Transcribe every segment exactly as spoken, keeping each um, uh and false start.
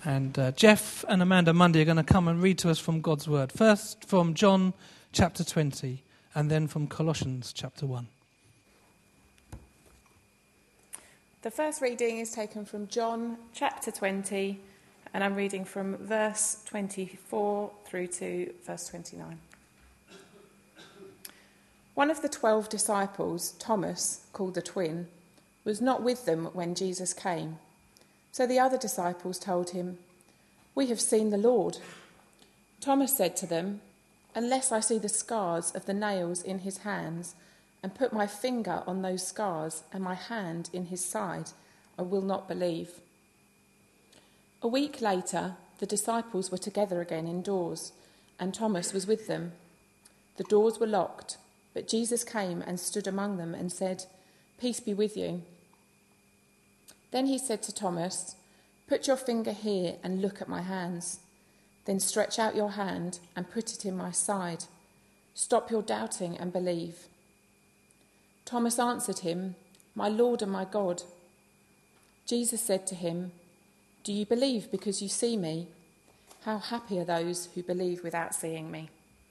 And uh, Jeff and Amanda Mundy are going to come and read to us from God's Word. First from John chapter twenty, and then from Colossians chapter one. The first reading is taken from John chapter twenty, and I'm reading from verse twenty-four through to verse twenty-nine. One of the twelve disciples, Thomas, called the twin, was not with them when Jesus came. So the other disciples told him, "We have seen the Lord." Thomas said to them, "Unless I see the scars of the nails in his hands, and put my finger on those scars and my hand in his side, I will not believe." A week later, the disciples were together again indoors, and Thomas was with them. The doors were locked, but Jesus came and stood among them and said, "Peace be with you." Then he said to Thomas, "Put your finger here and look at my hands. Then stretch out your hand and put it in my side. Stop your doubting and believe." Thomas answered him, "My Lord and my God." Jesus said to him, "Do you believe because you see me? How happy are those who believe without seeing me."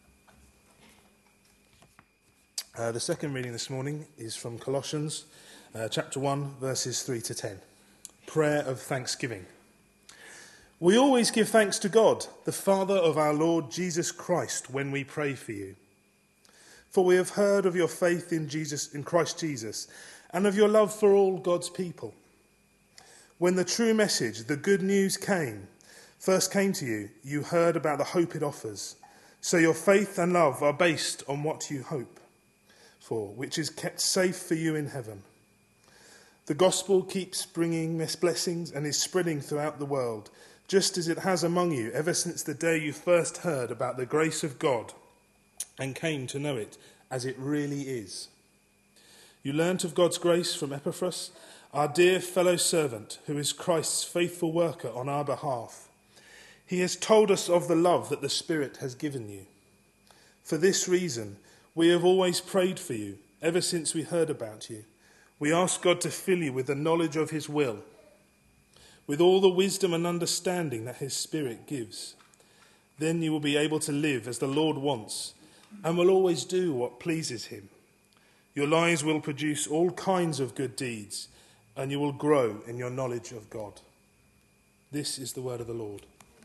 Uh, the second reading this morning is from Colossians uh, chapter one, verses three to ten. Prayer of thanksgiving. We always give thanks to God, the Father of our Lord Jesus Christ, when we pray for you. For we have heard of your faith in Jesus, in Christ Jesus, and of your love for all God's people. When the true message, the good news came, first came to you, you heard about the hope it offers. So your faith and love are based on what you hope for, which is kept safe for you in heaven. The gospel keeps bringing this blessings and is spreading throughout the world, just as it has among you ever since the day you first heard about the grace of God and came to know it as it really is. You learnt of God's grace from Epaphras, our dear fellow servant, who is Christ's faithful worker on our behalf. He has told us of the love that the Spirit has given you. For this reason, we have always prayed for you, ever since we heard about you. We ask God to fill you with the knowledge of his will, with all the wisdom and understanding that his Spirit gives. Then you will be able to live as the Lord wants, and will always do what pleases him. Your lives will produce all kinds of good deeds, and you will grow in your knowledge of God. This is the word of the Lord.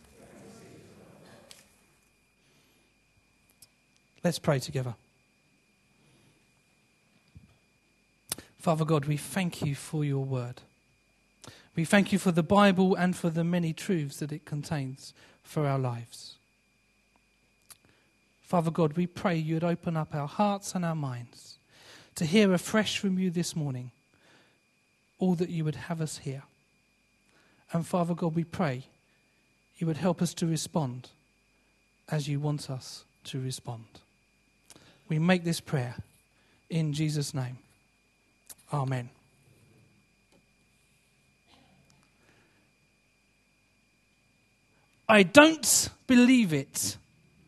Let's pray together. Father God, we thank you for your word. We thank you for the Bible and for the many truths that it contains for our lives. Father God, we pray you'd open up our hearts and our minds to hear afresh from you this morning all that you would have us hear. And Father God, we pray you would help us to respond as you want us to respond. We make this prayer in Jesus' name. Amen. I don't believe it.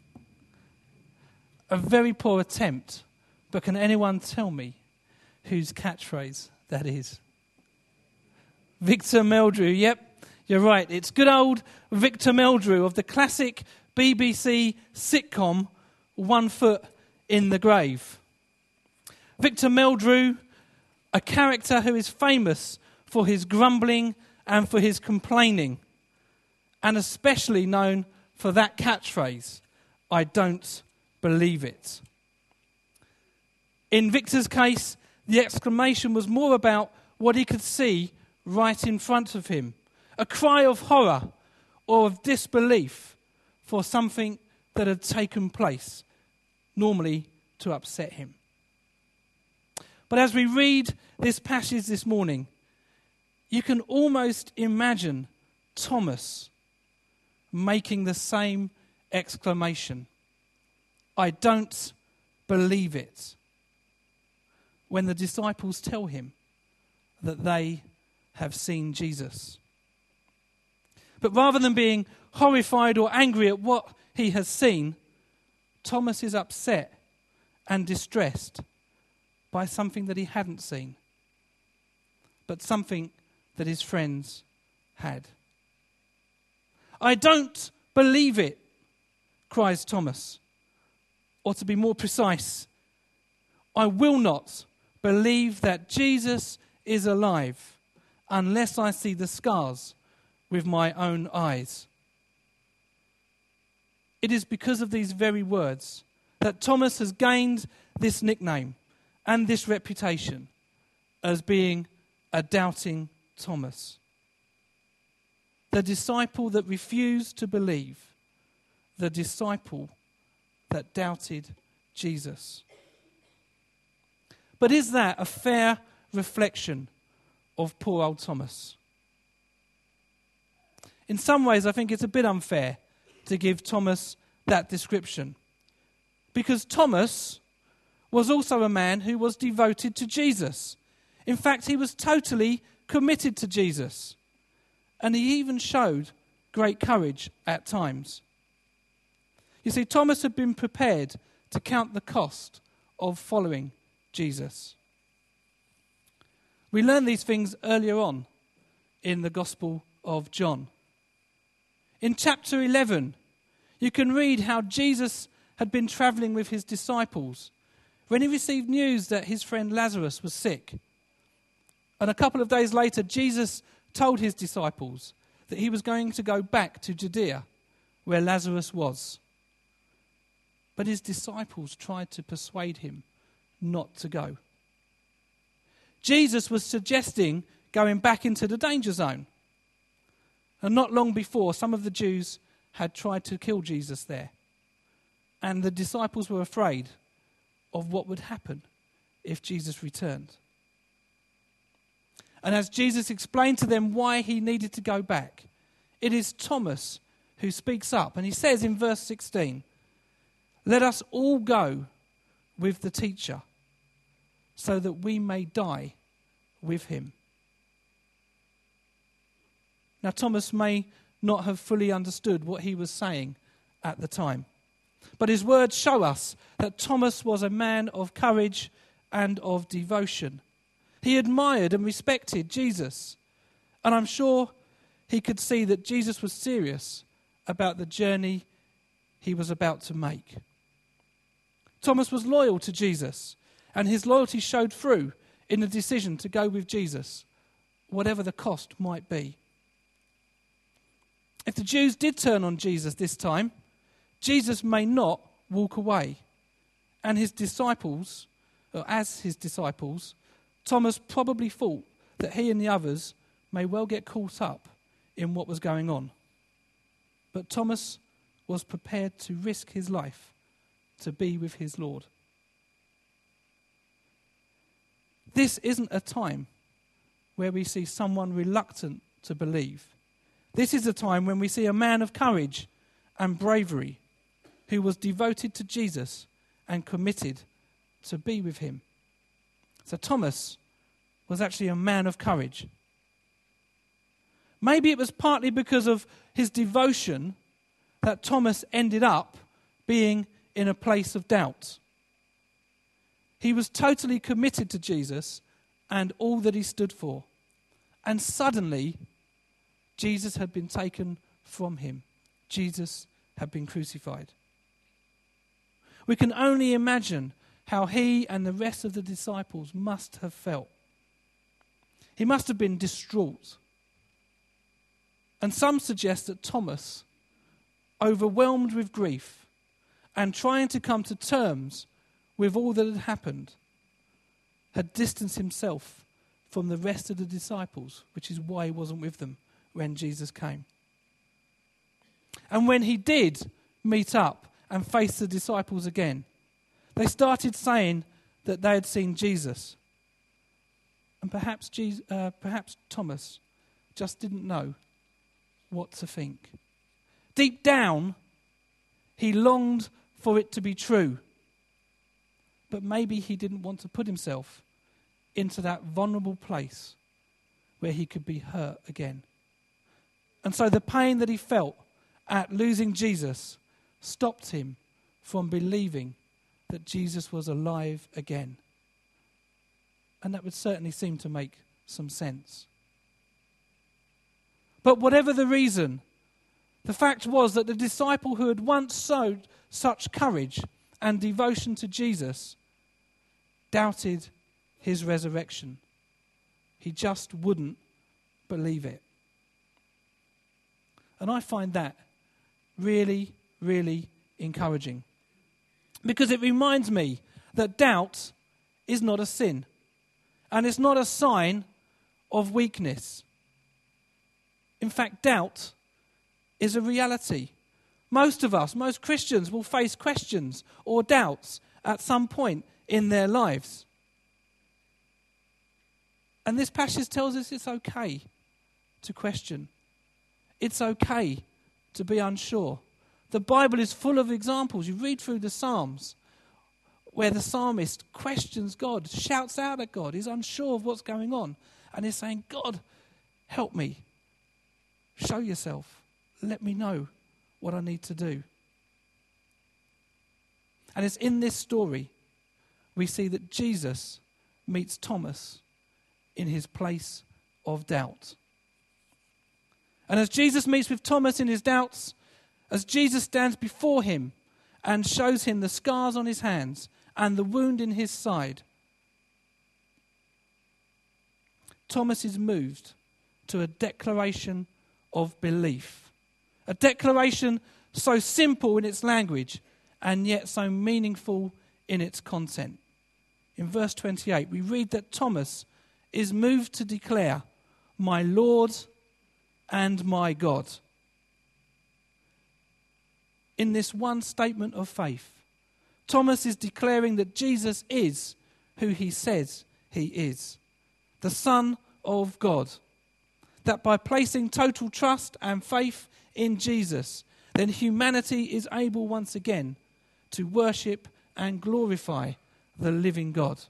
A very poor attempt, but can anyone tell me whose catchphrase that is? Victor Meldrew. Yep, you're right. It's good old Victor Meldrew of the classic B B C sitcom One Foot in the Grave. Victor Meldrew, a character who is famous for his grumbling and for his complaining, and especially known for that catchphrase, I don't believe it. In Victor's case, the exclamation was more about what he could see right in front of him, a cry of horror or of disbelief for something that had taken place, normally to upset him. But as we read this passage this morning, you can almost imagine Thomas making the same exclamation, I don't believe it, when the disciples tell him that they have seen Jesus. But rather than being horrified or angry at what he has seen, Thomas is upset and distressed by something that he hadn't seen, but something that his friends had. I don't believe it, cries Thomas. Or to be more precise, I will not believe that Jesus is alive unless I see the scars with my own eyes. It is because of these very words that Thomas has gained this nickname and this reputation as being a doubting Thomas. The disciple that refused to believe, the disciple that doubted Jesus. But is that a fair reflection of poor old Thomas? In some ways, I think it's a bit unfair to give Thomas that description, because Thomas was also a man who was devoted to Jesus. In fact, he was totally committed to Jesus, and he even showed great courage at times. You see, Thomas had been prepared to count the cost of following Jesus. We learn these things earlier on in the Gospel of John. In chapter eleven, you can read how Jesus had been travelling with his disciples when he received news that his friend Lazarus was sick. And a couple of days later, Jesus told his disciples that he was going to go back to Judea, where Lazarus was. But his disciples tried to persuade him not to go. Jesus was suggesting going back into the danger zone. And not long before, some of the Jews had tried to kill Jesus there. And the disciples were afraid of what would happen if Jesus returned. And as Jesus explained to them why he needed to go back, it is Thomas who speaks up. And he says in verse sixteen, "Let us all go with the teacher, so that we may die with him." Now, Thomas may not have fully understood what he was saying at the time, but his words show us that Thomas was a man of courage and of devotion. He admired and respected Jesus, and I'm sure he could see that Jesus was serious about the journey he was about to make. Thomas was loyal to Jesus, and his loyalty showed through in the decision to go with Jesus, whatever the cost might be. If the Jews did turn on Jesus this time, Jesus may not walk away. And his disciples, or as his disciples, Thomas probably thought that he and the others may well get caught up in what was going on. But Thomas was prepared to risk his life to be with his Lord. This isn't a time where we see someone reluctant to believe. This is a time when we see a man of courage and bravery who was devoted to Jesus and committed to be with him. So Thomas was actually a man of courage. Maybe it was partly because of his devotion that Thomas ended up being in a place of doubt. He was totally committed to Jesus and all that he stood for. And suddenly, Jesus had been taken from him. Jesus had been crucified. We can only imagine how he and the rest of the disciples must have felt. He must have been distraught. And some suggest that Thomas, overwhelmed with grief and trying to come to terms with all that had happened, had distanced himself from the rest of the disciples, which is why he wasn't with them when Jesus came. And when he did meet up and face the disciples again, they started saying that they had seen Jesus. And perhaps Jesus, uh, perhaps Thomas just didn't know what to think. Deep down, he longed for it to be true. But maybe he didn't want to put himself into that vulnerable place where he could be hurt again. And so the pain that he felt at losing Jesus stopped him from believing that Jesus was alive again. And that would certainly seem to make some sense. But whatever the reason The fact was that the disciple who had once showed such courage and devotion to Jesus doubted his resurrection. He just wouldn't believe it. And I find that really, really encouraging. Because it reminds me that doubt is not a sin. And it's not a sign of weakness. In fact, doubt is a reality. Most of us, most Christians, will face questions or doubts at some point in their lives. And this passage tells us it's okay to question. It's okay to be unsure. The Bible is full of examples. You read through the Psalms where the psalmist questions God, shouts out at God, is unsure of what's going on, and is saying, God, help me. Show yourself. Let me know what I need to do. And it's in this story we see that Jesus meets Thomas in his place of doubt. And as Jesus meets with Thomas in his doubts, as Jesus stands before him and shows him the scars on his hands and the wound in his side, Thomas is moved to a declaration of belief. A declaration so simple in its language and yet so meaningful in its content. In verse twenty-eight, we read that Thomas is moved to declare, "My Lord and my God." In this one statement of faith, Thomas is declaring that Jesus is who he says he is, the Son of God. That by placing total trust and faith in Jesus, then humanity is able once again to worship and glorify the living God.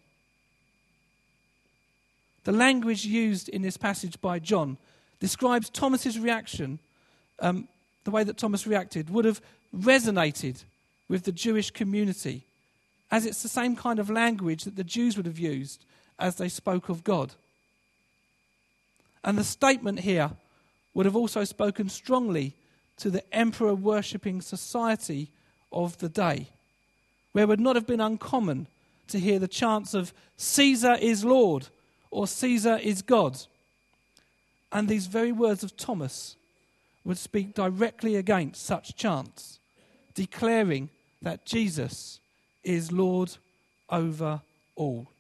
The language used in this passage by John describes Thomas's reaction, um, the way that Thomas reacted would have resonated with the Jewish community, as it's the same kind of language that the Jews would have used as they spoke of God. And the statement here would have also spoken strongly to the emperor-worshipping society of the day, where it would not have been uncommon to hear the chants of "Caesar is Lord" or "Caesar is God." And these very words of Thomas would speak directly against such chants, declaring that Jesus is Lord over all.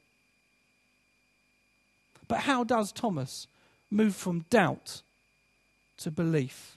But how does Thomas move from doubt to belief?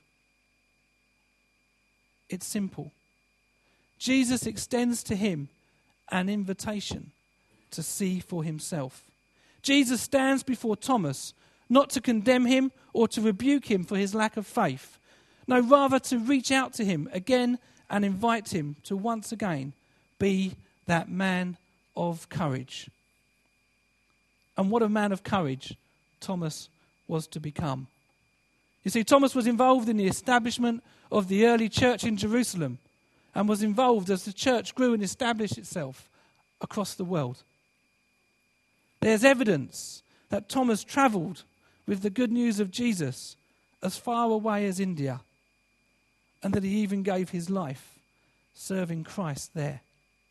It's simple. Jesus extends to him an invitation to see for himself. Jesus stands before Thomas not to condemn him or to rebuke him for his lack of faith. No, rather to reach out to him again and invite him to once again be that man of courage. And what a man of courage Thomas was to become. You see, Thomas was involved in the establishment of the early church in Jerusalem and was involved as the church grew and established itself across the world. There's evidence that Thomas travelled with the good news of Jesus as far away as India, and that he even gave his life serving Christ there.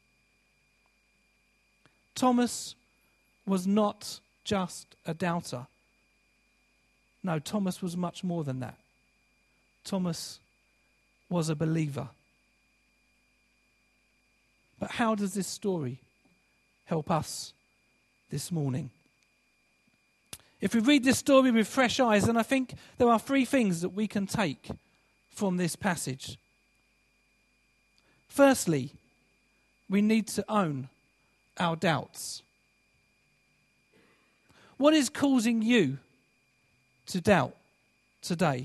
Thomas was not just a doubter. No, Thomas was much more than that. Thomas was a believer. But how does this story help us this morning? If we read this story with fresh eyes, then I think there are three things that we can take from this passage. Firstly, we need to own our doubts. What is causing you to doubt today?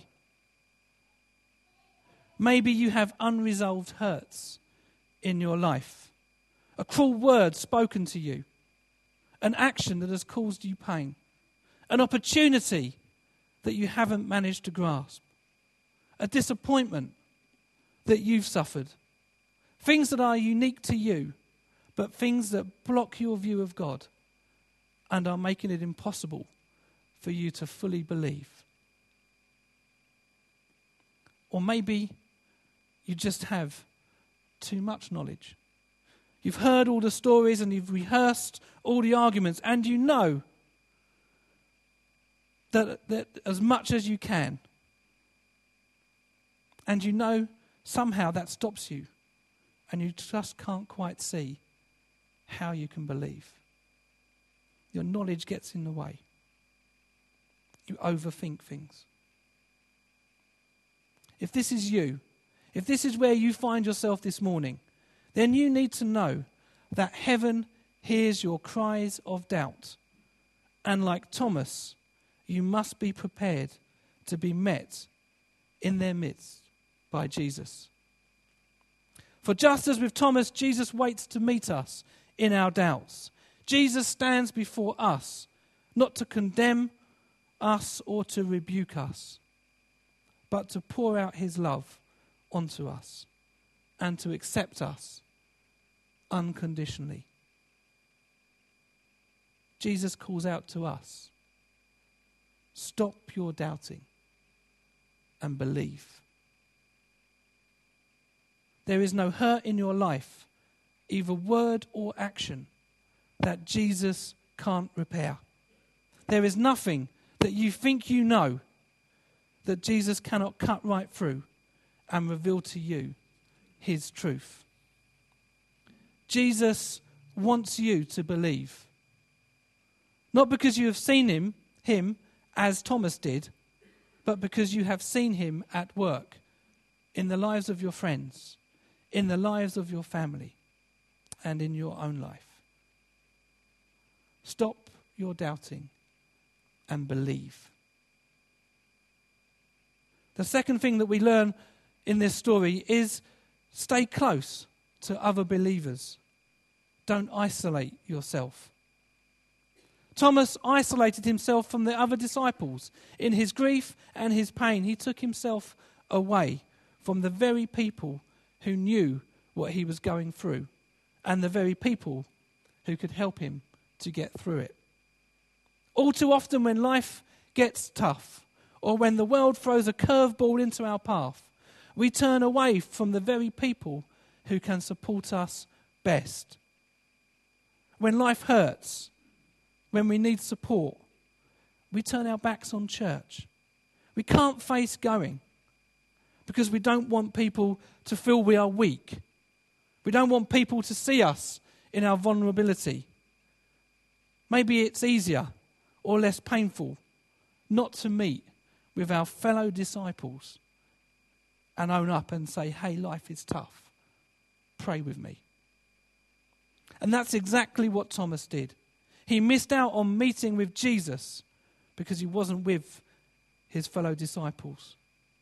Maybe you have unresolved hurts in your life, a cruel word spoken to you, an action that has caused you pain, an opportunity that you haven't managed to grasp, a disappointment that you've suffered, things that are unique to you, but things that block your view of God and are making it impossible for you to fully believe. Or maybe you just have too much knowledge. You've heard all the stories and you've rehearsed all the arguments, and you know that, that as much as you can. And you know somehow that stops you, and you just can't quite see how you can believe. Your knowledge gets in the way. You overthink things. If this is you, if this is where you find yourself this morning, then you need to know that heaven hears your cries of doubt. And like Thomas, you must be prepared to be met in their midst by Jesus. For just as with Thomas, Jesus waits to meet us in our doubts. Jesus stands before us, not to condemn us or to rebuke us, but to pour out his love onto us and to accept us unconditionally. Jesus calls out to us, stop your doubting and believe. There is no hurt in your life, either word or action, that Jesus can't repair. There is nothing that you think you know that Jesus cannot cut right through and reveal to you his truth. Jesus wants you to believe. Not because you have seen him, him as Thomas did, but because you have seen him at work in the lives of your friends, in the lives of your family, and in your own life. Stop your doubting and believe. The second thing that we learn in this story is stay close to other believers. Don't isolate yourself. Thomas isolated himself from the other disciples. In his grief and his pain, he took himself away from the very people who knew what he was going through and the very people who could help him to get through it. All too often when life gets tough, or when the world throws a curveball into our path, we turn away from the very people who can support us best. When life hurts, when we need support, we turn our backs on church. We can't face going because we don't want people to feel we are weak. We don't want people to see us in our vulnerability. Maybe it's easier or less painful not to meet with our fellow disciples and own up and say, hey, life is tough. Pray with me. And that's exactly what Thomas did. He missed out on meeting with Jesus because he wasn't with his fellow disciples.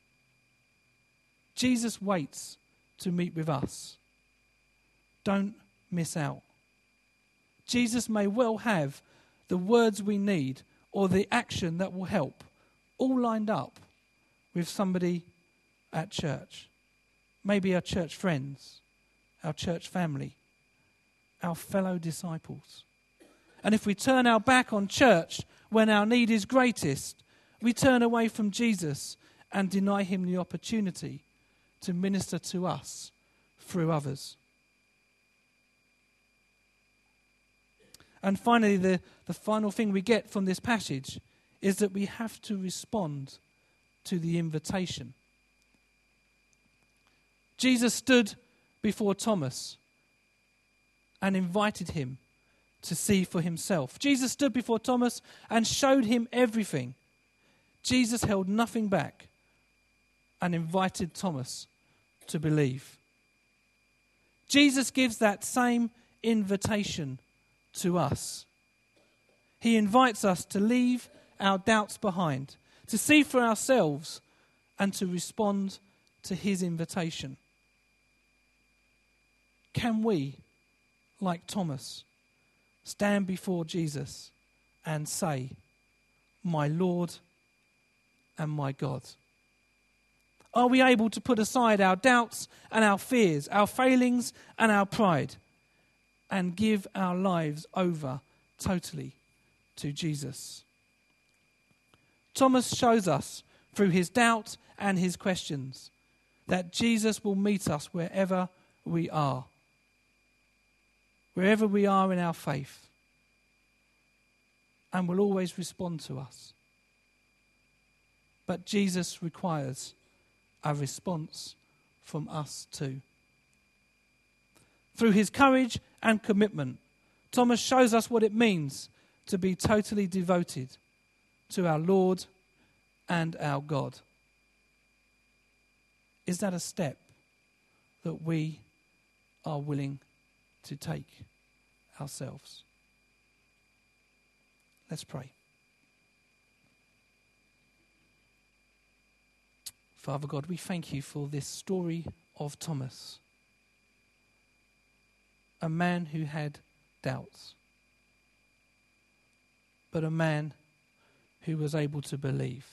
Jesus waits to meet with us. Don't miss out. Jesus may well have the words we need or the action that will help all lined up with somebody at church. Maybe our church friends, our church family, our fellow disciples. And if we turn our back on church when our need is greatest, we turn away from Jesus and deny him the opportunity to minister to us through others. And finally, the, the final thing we get from this passage is that we have to respond to the invitation. Jesus stood before Thomas and invited him to see for himself. Jesus stood before Thomas and showed him everything. Jesus held nothing back and invited Thomas to believe. Jesus gives that same invitation to us. He invites us to leave our doubts behind, to see for ourselves, and to respond to his invitation. Can we, like Thomas, stand before Jesus and say, my Lord and my God? Are we able to put aside our doubts and our fears, our failings and our pride, and give our lives over totally to Jesus? Thomas shows us through his doubt and his questions that Jesus will meet us wherever we are, wherever we are in our faith, and will always respond to us. But Jesus requires a response from us too. Through his courage and commitment, Thomas shows us what it means to be totally devoted to our Lord and our God. Is that a step that we are willing to take ourselves? Let's pray. Father God, we thank you for this story of Thomas, a man who had doubts, but a man who was able to believe.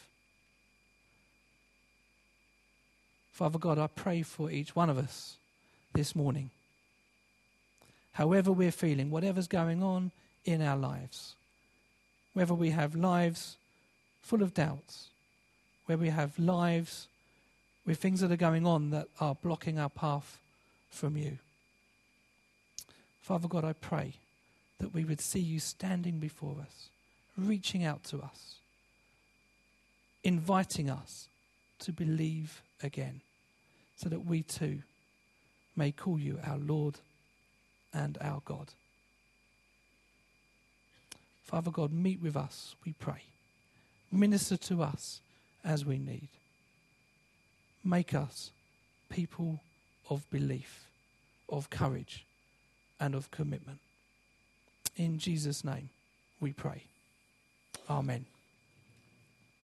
Father God, I pray for each one of us this morning, however we're feeling, whatever's going on in our lives, whether we have lives full of doubts, where we have lives with things that are going on that are blocking our path from you. Father God, I pray that we would see you standing before us, reaching out to us, inviting us to believe again, so that we too may call you our Lord and our God. Father God, meet with us, we pray. Minister to us as we need. Make us people of belief, of courage, and of commitment. In Jesus' name we pray. Amen.